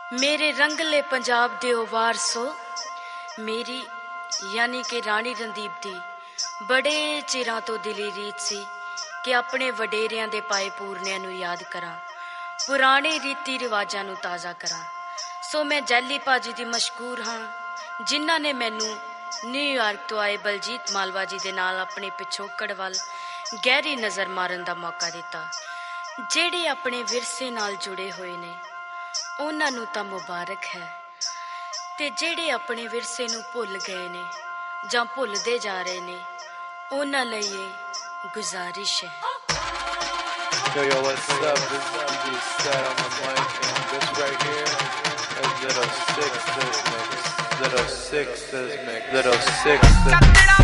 मेरे रंगले पंजाब दे ओ वारसो, मेरी यानी कि राणी रणदीप दी बड़े चिरां तो दिली रीत सी कि अपने वडेरियां दे पाए पूरनियां नूं याद करां, पुराने रीति रिवाजां नूं ताज़ा करां। सो मैं जैली भाजी दी मशकूर हाँ, जिन्हां ने मैनू न्यूयॉर्क तो आए बलजीत मालवा जी दे नाल अपने पिछोकड़ वल गहरी नज़र मारन दा मौका दिता। जेड़े अपने विरसे नाल जुड़े होए ने उन्हां नूं तां मुबारक है, ते जेड़े अपने विरसे नूं भुल गए ने जां भुलदे जा रहे ने उन्हां लई ये गुजारिश है। Yo, what's up? This is DJ Set on the mic, and this right here is Little Six's mix. Little Six's mix.